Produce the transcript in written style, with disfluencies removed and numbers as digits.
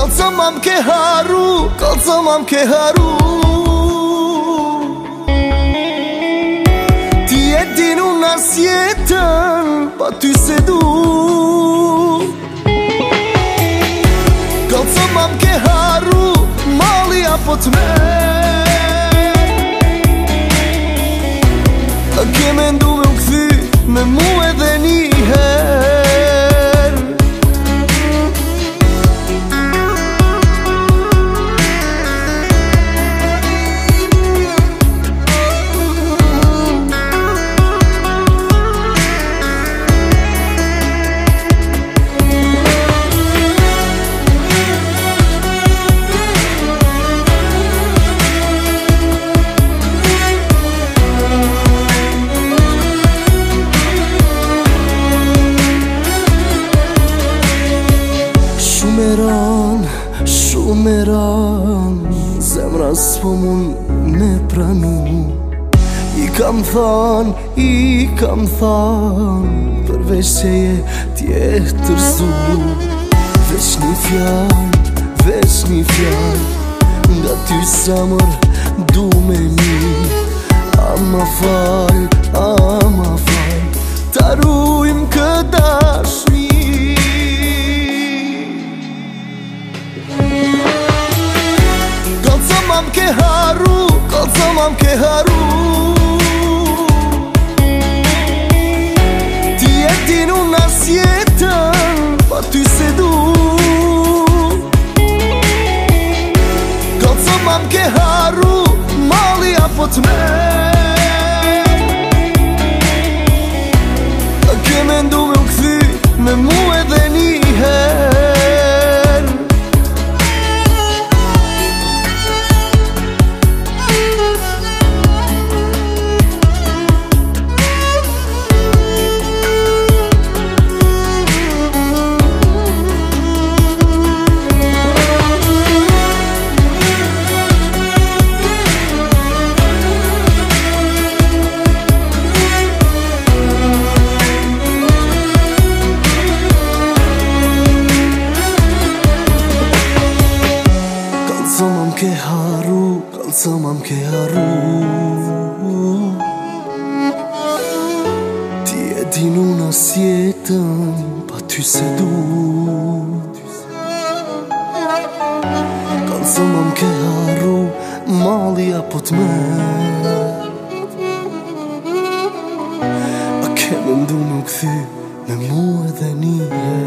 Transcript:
Kalca mam ke haru, kalca mam ke haru. Ti e din unë as jetën, pa ty se du. Kalca mam ke haru, mali apo t'mer. A ke mendu me u këthy me mu edhe njëher. Shumë e ran, zemra s'po mun me pranu. I kam than, përveç që je tjetër zu. Veç një fjall, nga ty sa mër du me mi. Ama fal, ta rujmë këtë dashni. Kalca mam ke haru, kalca mam ke haru. Ti e din unë as jetën, pa ty se du. Kalca mam ke haru, mali apo t'mer. A ke mendu me u këthy me mu edhe njëher. Kalca mam ke haru. Ti e din unë as jetën, pa ty se du. Kalca mam ke haru, mali apo t'mer. A ke mendu me u këthy me mu edhe njëher.